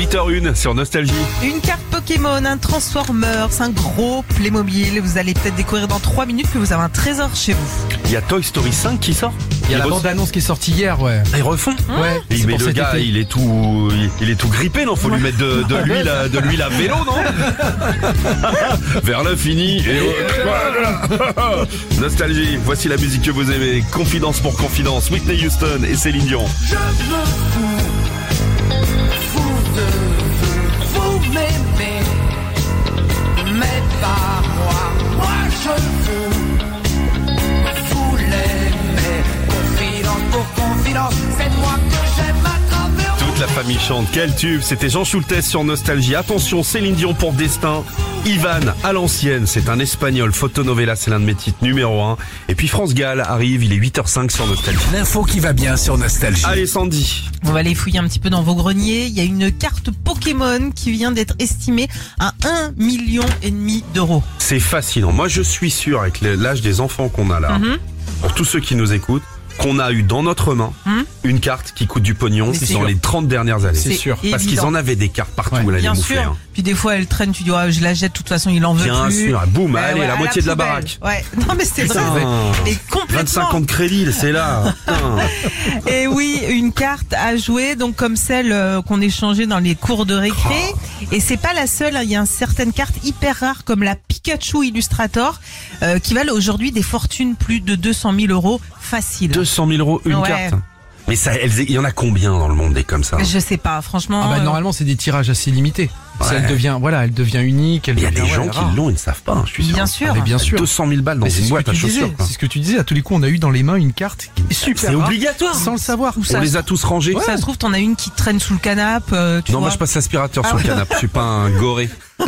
8h01 sur Nostalgie. Une carte Pokémon, un Transformers, un gros Playmobil. Vous allez peut-être découvrir dans 3 minutes que vous avez un trésor chez vous. Il y a Toy Story 5 qui sort. Il y a la bande-annonce qui est sortie hier, ouais. Ils refont. Ouais. Mais C'est pour le cet gars, été. il est tout grippé, non? Faut lui mettre de l'huile à vélo, non? Vers l'infini et Nostalgie, voici la musique que vous aimez. Confidence pour confidence, Whitney Houston et Céline Dion. Je me fous de vous m'aimez, mais pas moi. Moi je vous l'aimez. Confidence pour confidence, c'est moi que j'aime à travers vous. Toute la famille chante, quel tube. C'était Jean Schultes sur Nostalgie. Attention, Céline Dion pour Destin. Ivan à l'ancienne, c'est un espagnol. Fotonovela, c'est l'un de mes titres numéro 1. Et puis France Gall arrive, il est 8h05 sur Nostalgie. L'info qui va bien sur Nostalgie. Allez Sandy. On va aller fouiller un petit peu dans vos greniers. Il y a une carte Pokémon qui vient d'être estimée à 1,5 million d'euros. C'est fascinant. Moi je suis sûr, avec l'âge des enfants qu'on a là, pour tous ceux qui nous écoutent, qu'on a eu dans notre main une carte qui coûte du pognon Mais c'est dans sûr. les 30 dernières années. C'est sûr. Parce qu'ils évident. en avaient des cartes partout, Ouais. là, les Bien mouflés, sûr. hein. Puis des fois, elle traîne, tu dis, oh, je la jette, de toute façon, il en veut Bien plus. sûr, boum, allez, ouais, la à moitié de la poubelle. baraque. Ouais. Non, mais c'est vrai. Putain. Et complètement. 25 ans de crédit, c'est là. Putain. Et oui, une carte à jouer, donc comme celle qu'on échangeait dans les cours de récré. Et c'est pas la seule, hein. Il y a certaines cartes hyper rares comme la Pikachu Illustrator qui valent aujourd'hui des fortunes, plus de 200 000 euros facile. 200 000 euros une Ouais. carte. Mais ça, il y en a combien dans le monde des comme ça? Je sais pas, franchement. Ah bah normalement c'est des tirages assez limités. Si Ouais. elle devient unique. Il y a des gens qui l'ont. l'ont, ils ne savent pas, hein, je suis sûr. Bien sûr. Ah, mais bien sûr. 200 000 balles dans Mais c'est une ce boîte que à tu disais. chaussures, quoi. C'est ce que tu disais. À tous les coups, on a eu dans les mains une carte qui est super C'est rare, obligatoire. sans le savoir. Où ça On les a tous rangés. Ça se trouve, t'en as une qui traîne sous le canapé, tu Non, vois. moi je passe l'aspirateur sur Ah le canapé, je suis pas un goré.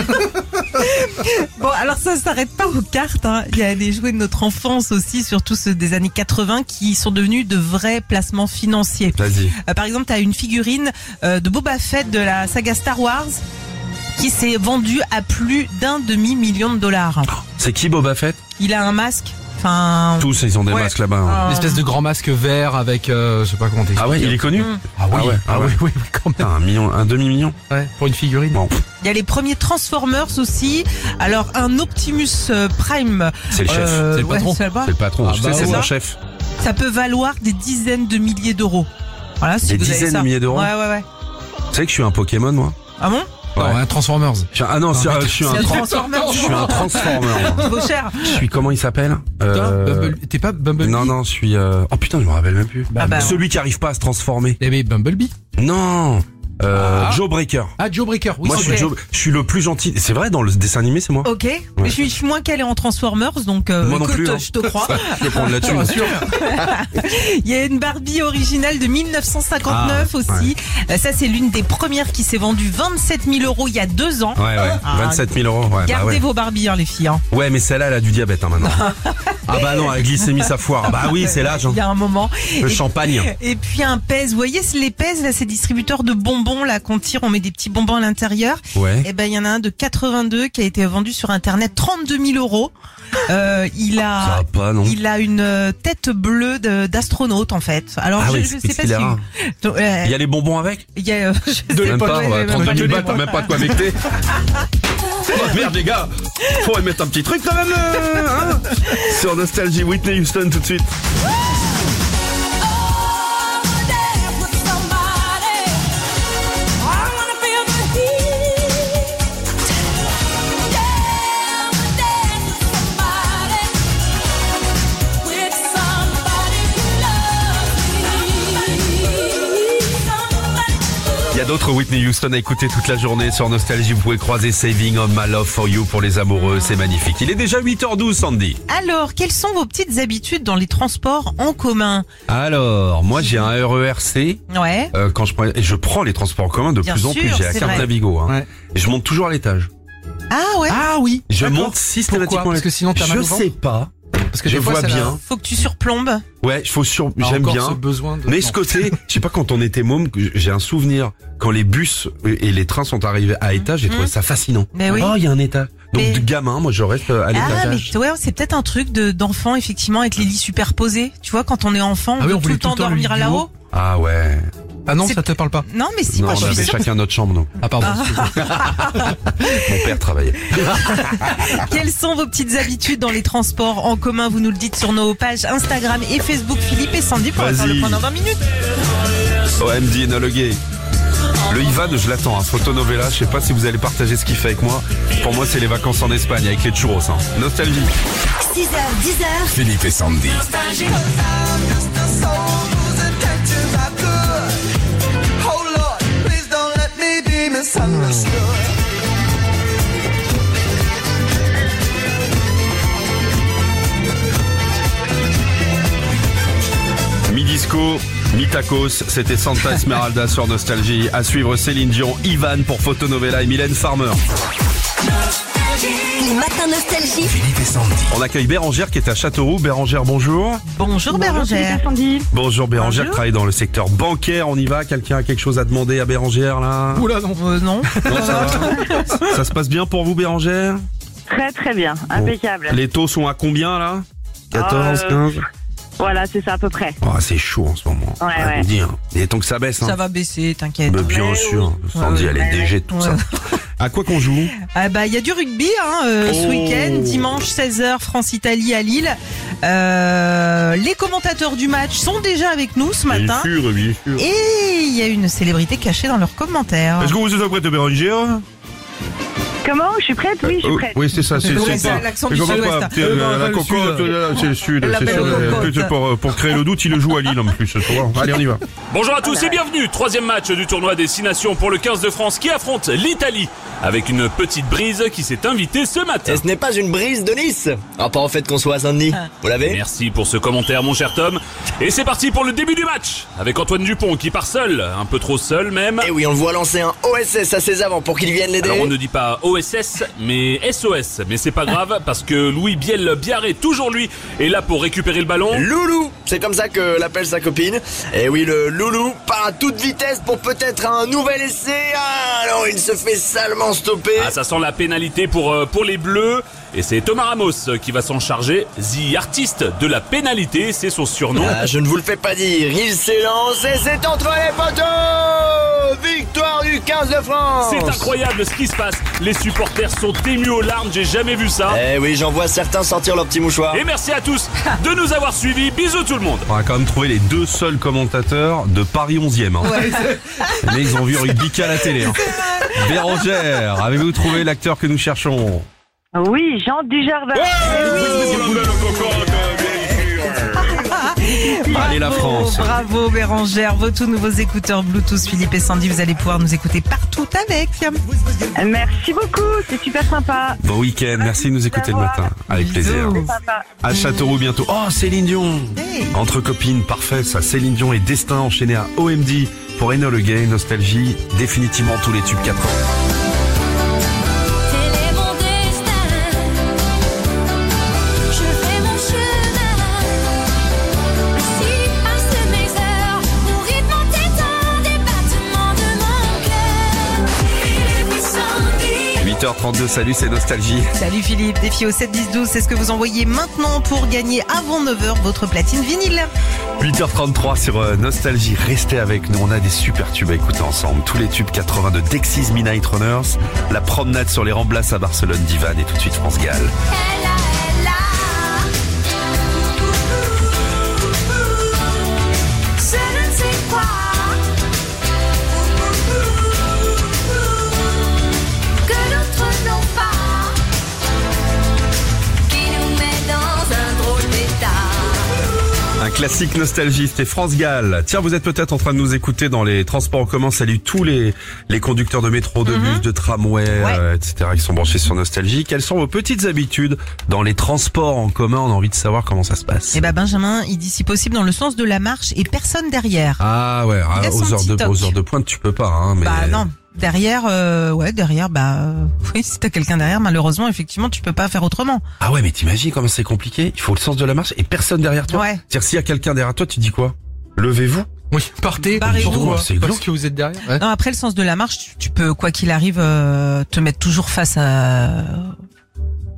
Bon, alors ça s'arrête pas aux cartes, hein. Il y a des jouets de notre enfance aussi, surtout ceux des années 80, qui sont devenus de vrais placements financiers. Vas-y. Par exemple, t'as une figurine de Boba Fett de la saga Star Wars qui s'est vendue à plus d'1,5 million de dollars. C'est qui Boba Fett? Il a un masque, enfin... Tous, ils ont des Ouais. masques là-bas. hein. Une espèce de grand masque vert avec, je sais pas comment t'expliquer. Ah ouais, il est connu? Ah oui, Ah ouais. oui, quand même. Putain, un demi-million. Ouais, pour une figurine. Bon, Il y a les premiers Transformers aussi. Alors, un Optimus Prime... c'est le chef. C'est le patron. c'est le C'est le patron. Ah Je bah sais, c'est ouais. mon chef. Ça peut valoir des dizaines de milliers d'euros. Voilà, si Des vous avez dizaines ça. de milliers d'euros? Ouais. Tu sais que je suis un Pokémon, moi? Ah bon? Non, un Transformers. Ah non, je suis un C'est un trans- Transformers. je suis un Transformer. moi. Trop cher. Je suis, comment il s'appelle? T'es pas Bumblebee? Non, je suis... Oh putain, je me rappelle même plus. Ah bah, Celui qui arrive pas à se transformer. Eh ben Bumblebee. Non. Joe Breaker. Ah, Joe Breaker. Oui, Moi, c'est je suis, ok. je suis le plus gentil. C'est vrai, dans le dessin animé, c'est moi. Ok, mais je suis moins calée en Transformers, donc Moi non écoute, plus, hein. je te crois. Je vais prendre la thune. Il y a une Barbie originale de 1959 aussi. Ça, c'est l'une des premières qui s'est vendue 27 000 euros il y a 2 ans. Ouais. 27 000 euros. Ouais, Gardez bah ouais. vos Barbies, hein, les filles. Hein. Ouais, mais celle-là, elle a du diabète, hein, maintenant. Ah bah non, la glycémie, ça foire. Bah oui, c'est l'âge. Hein. Il y a un moment. Le Et- champagne. Et puis un Pez. Vous voyez, les Pez, là, ces distributeurs de bonbons, là, qu'on tire, on met des petits bonbons à l'intérieur. Ouais. Eh ben, il y en a un de 82 qui a été vendu sur Internet 32 000 euros. Il Ça a... va pas, non? Il a une tête bleue d'astronaute en fait. Alors Ah je oui, sais c'est pas qu'il est si rare. Donc, Il y a les bonbons avec? il y a je sais Même pas, pas, ouais, ouais, même 32 pas 000 les balles, bonbons. même pas de quoi m'écouter. Oh merde les gars, faut mettre un petit truc quand même hein. Sur Nostalgie, Whitney Houston tout de suite. Il y a d'autres Whitney Houston à écouter toute la journée sur Nostalgie. Vous pouvez croiser Saving on My Love for You pour les amoureux, c'est magnifique. Il est déjà 8h12 Sandy. Alors, quelles sont vos petites habitudes dans les transports en commun? Alors, moi j'ai un RERC. Ouais. Quand je prends les transports en commun de Bien plus en sûr, plus, j'ai la c'est carte vrai. Navigo. Hein. Ouais. Et je monte toujours à l'étage. Ah ouais. Ah oui. Je D'accord. monte systématiquement. Pourquoi? Parce que sinon t'as mal au Je ventre. sais pas. Parce que Je des fois, vois ça bien. Faut que tu surplombes. Ouais, j'aime encore bien. ce besoin de... Mais non. ce côté, je sais pas, quand on était môme, j'ai un souvenir, quand les bus et les trains sont arrivés à étage, j'ai trouvé ça fascinant. Mais oui. Oh, il y a un étage. Donc, Mais- de gamin, moi, je reste à Ah, mais l'étage. ouais, c'est peut-être un truc d'enfant, effectivement, avec les lits superposés. Tu vois, quand on est enfant, on Ah oui, veut on tout voulait le temps tout le temps le dormir lit du là-haut. haut. Ah ouais. Ah non, C'est- ça te parle pas. Non, mais si, Non, moi on je avait suis sûre. chacun notre chambre, nous. Ah pardon. Mon père travaillait. Quelles sont vos petites habitudes dans les transports en commun? Vous nous le dites sur nos pages Instagram et Facebook. Philippe et Sandy pour faire Vas-y. le point dans 20 minutes. OMD, Enola Gay. Le Ivan, je l'attends, hein. Photonovela, je sais pas si vous allez partager ce qu'il fait avec moi. Pour moi, c'est les vacances en Espagne avec les churros, hein. Nostalgie. 6h, 10h, Philippe et Sandy. Mi-disco, mi-tacos, c'était Santa Esmeralda sur Nostalgie. À suivre Céline Dion, Ivan pour Photonovela et Mylène Farmer. les matins nostalgie. Philippe et Sandy. On accueille Bérangère qui est à Châteauroux. Bérangère, bonjour. Bonjour Bérangère. Bonjour Bérangère, Bonjour. travaille dans le secteur bancaire. On y va? Quelqu'un a quelque chose à demander à Bérangère là? Oula non. Non. Non, ça va. Ça se passe bien pour vous Bérangère? Très très bien, Bon. impeccable. Les taux sont à combien là? 14, 15? Voilà, c'est ça à peu près. Oh, c'est chaud en ce moment. Ouais, On va ouais. vous dire. Et tant que ça baisse. Hein. Ça va baisser, t'inquiète. Mais bien Ouais, sûr. Sandy, elle est DG de tout Ouais. ça. À quoi qu'on joue? Ah bah il y a du rugby ce Oh. week-end, dimanche 16h France-Italie à Lille. Les commentateurs du match sont déjà avec nous ce matin. Bien sûr, bien sûr. Et il y a une célébrité cachée dans leurs commentaires. Est-ce que vous êtes prête, Bérangère? Comment? Je suis prête? Oui, je suis prête. Oui, c'est ça. C'est Ouais, c'est c'est pas. l'accent Mais du comment sud-ouest. pas, la le cocotte, sud. c'est le sud. La C'est belle sûr. cocotte. Pour créer le doute, il le joue à Lille en plus. Allez, on y va. Bonjour à tous et bienvenue, troisième match du tournoi Destination pour le 15 de France qui affronte l'Italie avec une petite brise qui s'est invitée ce matin. Et ce n'est pas une brise de Nice. Rapport au fait qu'on soit à Saint-Denis. Vous l'avez? Merci pour ce commentaire mon cher Tom. Et c'est parti pour le début du match avec Antoine Dupont qui part seul, un peu trop seul même. Eh oui, on le voit lancer un OSS à ses avants pour qu'il vienne l'aider. Alors on ne dit pas OSS mais SOS, mais c'est pas grave parce que Louis Biel-Biarré, toujours lui, est là pour récupérer le ballon. Loulou, c'est comme ça que l'appelle sa copine. Et oui, le loulou part à toute vitesse pour peut-être un nouvel essai. Ah non, il se fait salement stopper. Ah, ça sent la pénalité pour les Bleus. Et c'est Thomas Ramos qui va s'en charger. The artiste de la pénalité, c'est son surnom. Ah, je ne vous le fais pas dire, il s'élance et c'est entre les poteaux. Victoire du 15 de France. C'est incroyable ce qui se passe. Les supporters sont émus aux larmes, j'ai jamais vu ça. Eh oui, j'en vois certains sortir leur petit mouchoir. Et merci à tous de nous avoir suivis. Bisous tout le monde. On a quand même trouvé les deux seuls commentateurs de Paris 11e. Hein. Mais ils ont vu rugby qu'à la télé. Hein. Bérangère, avez-vous trouvé l'acteur que nous cherchons? Oui, Jean Dujardin. Allez la France. Bravo Bérangère, vos tout nouveaux écouteurs Bluetooth Philippe et Sandy, vous allez pouvoir nous écouter partout avec. Merci beaucoup, c'est super sympa. Bon week-end, merci de nous écouter le matin. Avec plaisir. Bisous. Sympa. À Châteauroux bientôt. Oh, Céline Dion. Hey. Entre copines, parfait ça. Céline Dion et Destin enchaîné à OMD pour Enola Gay, Nostalgie, définitivement tous les tubes 80. Tel est mon destin. Je fais mon chemin. Ainsi passent mes heures. Au rythme entêtant des battements de mon cœur. Philippe et Sandy. 8h32, salut, c'est Nostalgie. Salut Philippe, défi au 7-10-12, c'est ce que vous envoyez maintenant pour gagner avant 9h votre platine vinyle. 8h33 sur Nostalgie, restez avec nous, on a des super tubes à écouter ensemble. Tous les tubes 80 de Dexys Midnight Runners, la promenade sur les Ramblas à Barcelone d'Ivan et tout de suite France Gall. Elle je ne sais quoi que d'autres n'ont pas, qui nous met dans un drôle d'état. Un classique Nostalgie, c'était France Gall. Tiens, vous êtes peut-être en train de nous écouter dans les transports en commun. Salut tous les conducteurs de métro, de bus, de tramway, etc. qui sont branchés sur Nostalgie. Quelles sont vos petites habitudes dans les transports en commun? On a envie de savoir comment ça se passe. Et bah Benjamin, il dit si possible dans le sens de la marche et personne derrière. Ah ouais, Il a son aux petit toc. heures de pointe, tu peux pas. Hein, mais... Bah non, derrière, oui, si t'as quelqu'un derrière, malheureusement, effectivement, tu peux pas faire autrement. Ah ouais, mais t'imagines comment c'est compliqué? Il faut le sens de la marche et personne derrière toi. Ouais. C'est-à-dire s'il y a quelqu'un derrière toi, tu dis quoi? Levez-vous. Oui, partez. Barrez-vous. Pourquoi? C'est Parce glauque. que vous êtes derrière. Ouais. Non, après le sens de la marche, tu peux, quoi qu'il arrive, te mettre toujours face à...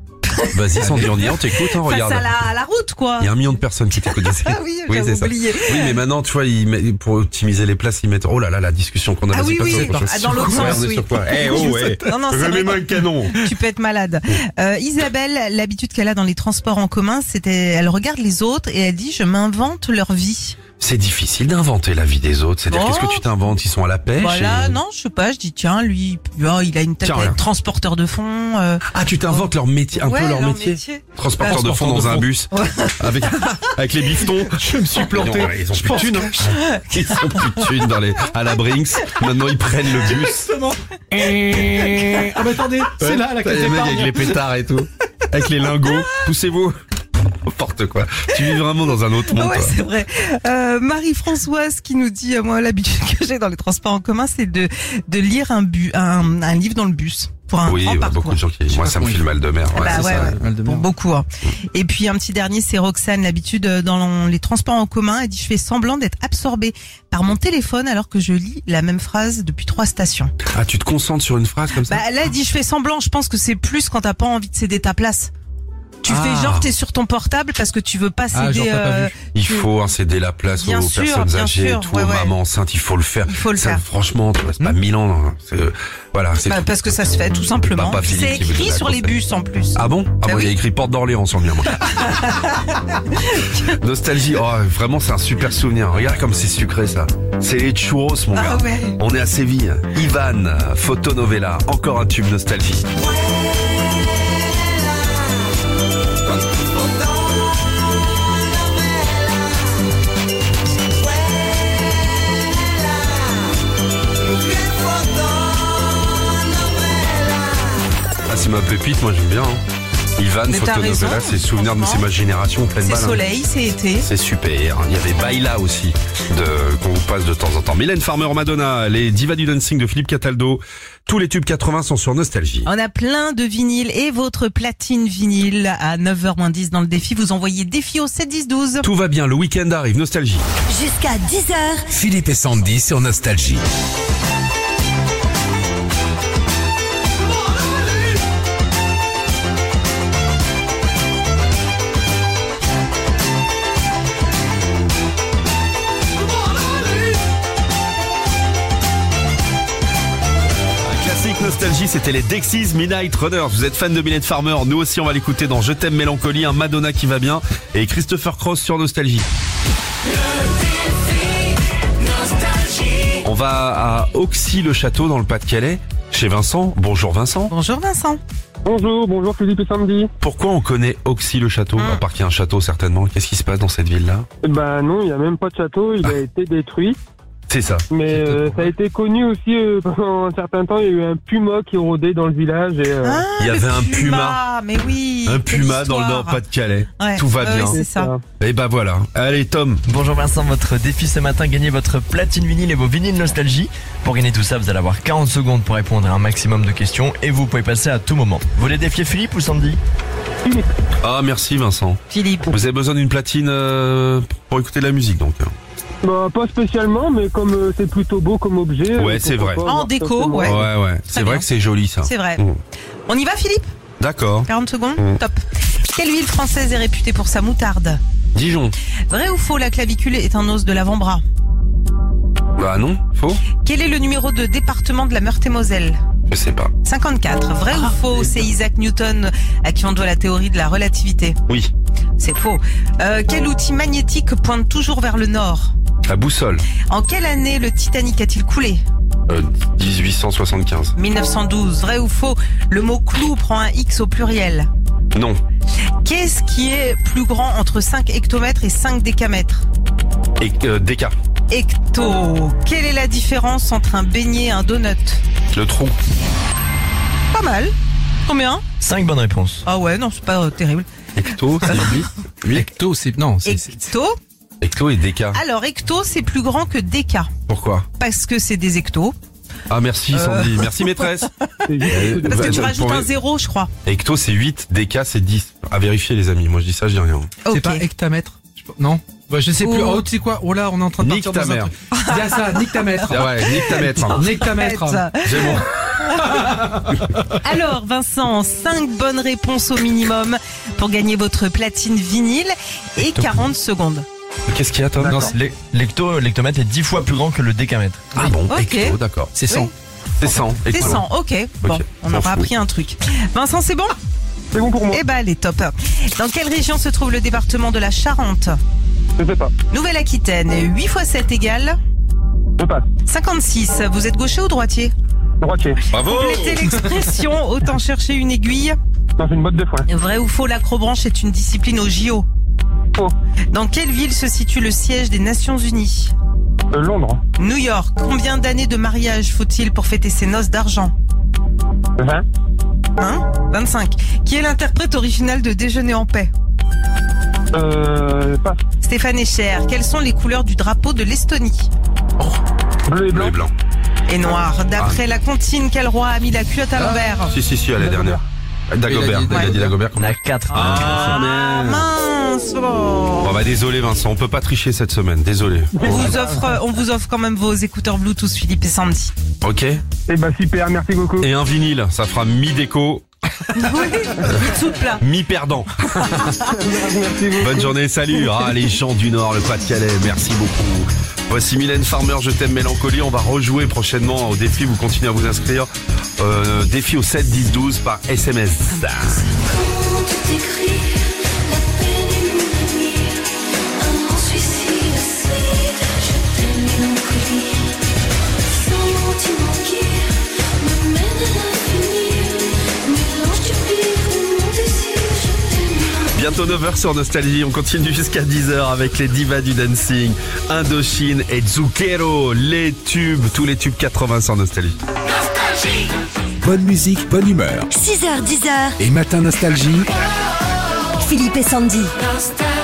Vas-y, Sandy, on t'écoute, hein, Face regarde. à la route, quoi. Il y a 1 million de personnes qui t'écoutent. Ah oui, j'avais c'est ça. oublié. Oui, mais maintenant, tu vois, pour optimiser les places, ils mettent, oh là là, la discussion qu'on a. Ah vas-y, oui, passe oui, au prochain. dans l'autre Ouais, sens, on est oui. sur quoi? Eh, oh, ouais. Non, non, Je c'est mets vrai. un canon. Tu peux être malade. Isabelle, l'habitude qu'elle a dans les transports en commun, elle regarde les autres et elle dit, je m'invente leur vie. C'est difficile d'inventer la vie des autres. C'est-à-dire, Oh. qu'est-ce que tu t'inventes? Ils sont à la pêche? Voilà, et- non, je sais pas, je dis, tiens, lui, il a une tête Tiens, d'être regarde. transporteur de fond. Ah, tu t'inventes leur métier, un peu Ouais, leur métier. Transporteur de fond dans un bus. Avec les bifetons. Je me suis planté. Ils ont plus de thunes, hein. Ils ont plus de thunes à la Brinks. Maintenant, ils prennent le bus. Ah bah attendez, c'est là la T'as case les mecs avec d'épargne. les pétards et tout. Avec les lingots. Poussez-vous. N'importe quoi. Tu vis vraiment dans un autre monde, Ouais, toi. c'est vrai. Marie-Françoise qui nous dit, moi, l'habitude que j'ai dans les transports en commun, c'est de lire un livre dans le bus. Pour un Oui, grand bah, parcours. beaucoup de gens qui... Moi, ça me file mal de mer. Bah c'est ouais, ça. ouais. Mal de Pour mer. beaucoup. Hein. Et puis un petit dernier, c'est Roxane. L'habitude dans les transports en commun, elle dit, je fais semblant d'être absorbée par mon téléphone alors que je lis la même phrase depuis 3 stations. Ah, tu te concentres sur une phrase comme ça? Bah là, elle dit, je fais semblant. Je pense que c'est plus quand t'as pas envie de céder ta place. Tu Ah. fais genre t'es sur ton portable parce que tu veux pas Ah, céder. genre, t'as pas vu. Il faut céder la place Bien aux sûr, personnes bien âgées, sûr, et tout, ouais, aux ouais. mamans enceintes, il faut le faire. Il faut le Ça, faire. Franchement, tu vois, c'est pas 1000 ans. Hein. Voilà, c'est Bah, tout. parce que ça se fait tout simplement. Papa Philippe C'est qui vous écrit dit la sur les grosse bus en plus. Ah bon? Ah Bah bon, il y a oui. écrit Porte d'Orléans sur le mien, moi. Nostalgie, oh, vraiment, c'est un super souvenir. Regarde comme c'est sucré, ça. C'est les churros, mon Ah gars. ouais. On est à Séville. Ivan, Photonovela, encore un tube nostalgie. Ah, c'est ma pépite, moi j'aime bien. Hein. Ivan, Mais t'as Photonovela, raison, c'est souvenir de c'est franchement. ma génération en pleine C'est balle. hein. soleil, c'est été. C'est super. Il y avait Baila aussi, qu'on vous passe de temps en temps. Mylène Farmer, Madonna, les divas du dancing de Philippe Cataldo. Tous les tubes 80 sont sur Nostalgie. On a plein de vinyles et votre platine vinyle à 9h-10 dans le défi. Vous envoyez défi au 7-10-12. Tout va bien, le week-end arrive, Nostalgie. Jusqu'à 10h, Philippe et Sandy sur Nostalgie. Classique Nostalgie, c'était les Dexys Midnight Runners. Vous êtes fan de Mylène Farmer, nous aussi on va l'écouter dans Je t'aime Mélancolie, un Madonna qui va bien et Christopher Cross sur Nostalgie. On va à Auxy-le-Château dans le Pas-de-Calais, chez Vincent. Bonjour Vincent. Bonjour Vincent. Bonjour Philippe et Sandy. Pourquoi on connaît Auxy-le-Château? À part qu'il y a un château certainement. Qu'est-ce qui se passe dans cette ville-là? Bah non, il n'y a même pas de château, il a été détruit. C'est ça. Mais ça a été connu aussi pendant un certain temps, il y a eu un puma qui rôdait dans le village et Il y le avait un puma. Mais oui. Un quelle puma dans le histoire. Nord-Pas-de-Calais. Ouais. Tout va Ouais, bien. oui, c'est ça. Et bah voilà. Allez Tom. Bonjour Vincent, votre défi ce matin, gagnez votre platine vinyle et vos vinyles nostalgie. Pour gagner tout ça, vous allez avoir 40 secondes pour répondre à un maximum de questions et vous pouvez passer à tout moment. Vous voulez défier Philippe ou Sandy? Ah merci Vincent. Philippe. Vous avez besoin d'une platine pour écouter de la musique donc. bah, pas spécialement, mais comme c'est plutôt beau comme objet. Ouais, c'est pourquoi vrai. pas En avoir déco, simplement- ouais. Ouais. C'est vrai bien. que c'est joli ça. C'est vrai. Mm. On y va Philippe? D'accord. 40 secondes. Top. Quelle ville française est réputée pour sa moutarde? Dijon. Vrai ou faux, la clavicule est un os de l'avant-bras? Bah non, faux. Quel est le numéro de département de la Meurthe-et-Moselle? Je sais pas. 54. Vrai ou faux, c'est Isaac Newton à qui on doit la théorie de la relativité? Oui. C'est faux. Quel outil magnétique pointe toujours vers le nord? La boussole. En quelle année le Titanic a-t-il coulé? 1875. 1912. Vrai ou faux, le mot clou prend un X au pluriel? Non. Qu'est-ce qui est plus grand entre 5 hectomètres et 5 décamètres? Et Déca. Hecto. Quelle est la différence entre un beignet et un donut? Le trou. Pas mal. Combien? 5 bonnes réponses. Ah ouais, non, c'est pas terrible. Hecto, c'est 8. Hecto, c'est non, c'est Hecto. Hecto et Déca. Alors, hecto, c'est plus grand que déca. Pourquoi? Parce que c'est des hectos. Ah merci Sandy. Merci maîtresse. Parce que tu rajoutes un 0, je crois. Hecto c'est 8, Déca c'est 10. À vérifier les amis. Moi je dis ça, je dis rien. c'est Ok. pas hectamètre. Non. Bah, je sais plus. Oh. Oh, tu sais quoi? Oh là, on est en train de Nique partir ta dans un mère. truc. Dis à ça, nique ta mètre. Ah ouais, nique ta maître. Nique ta mètre. Arrête. J'ai mon... Alors Vincent, 5 bonnes réponses au minimum pour gagner votre platine vinyle et 40 secondes. Qu'est-ce qu'il y a, Tom? Non, l'hectomètre est 10 fois plus grand que le décamètre. Ah bon, Ok. hecto, d'accord. C'est 100. C'est 100. C'est hecto. 100, ok. Bon, on m'en aura fous. appris un truc. Vincent, c'est bon? C'est bon pour moi. Eh ben, elle est top. Dans quelle région se trouve le département de la Charente? Je sais pas. Nouvelle-Aquitaine, 8 x 7 égale Je passe. 56. Vous êtes gaucher ou droitier? Droitier. Bravo. Complétez l'expression, autant chercher une aiguille. Non, c'est une botte de foin. Vrai ou faux, l'acrobranche est une discipline au JO? Faux. Dans quelle ville se situe le siège des Nations Unies? Londres. New York. Combien d'années de mariage faut-il pour fêter ses noces d'argent? 20. 25. Qui est l'interprète original de Déjeuner en paix? Passe. Stéphane Echer. Quelles sont les couleurs du drapeau de l'Estonie? Bleu et Bleu blanc. et blanc. Et noir. D'après la comptine, quel roi a mis la culotte à l'envers? Si, à la dernière. Dagobert. Il a dit Il a dit Dagobert. On a 4. Ah, merde. Mince. Oh. Bon, bah, désolé, Vincent. On peut pas tricher cette semaine. Désolé. On vous offre quand même vos écouteurs Bluetooth Philippe et Sandy. Ok. Eh ben super, merci beaucoup. Et un vinyle. Ça fera mi-déco, Oui, souple. mi-perdant. Merci beaucoup. Bonne journée, salut. Ah, les gens du Nord, le Pas-de-Calais, merci beaucoup. Voici Mylène Farmer, Je t'aime Mélancolie. On va rejouer prochainement au défi, vous continuez à vous inscrire. Défi au 7 10 12 par SMS. Comment tout écrit, la peine est mon ami. Un suicide acide, je t'aime mélancolie. Sentiment qui me mène à l'infini. Mélange du pire et mon désir, je t'aime. Bientôt 9h sur Nostalgie, on continue jusqu'à 10h avec les divas du dancing, Indochine et Zucchero, les tubes, tous les tubes 80 sur Nostalgie. Bonne musique, bonne humeur. 6h, 10h, Et Matin Nostalgie. Philippe et Sandy. Nostalgie.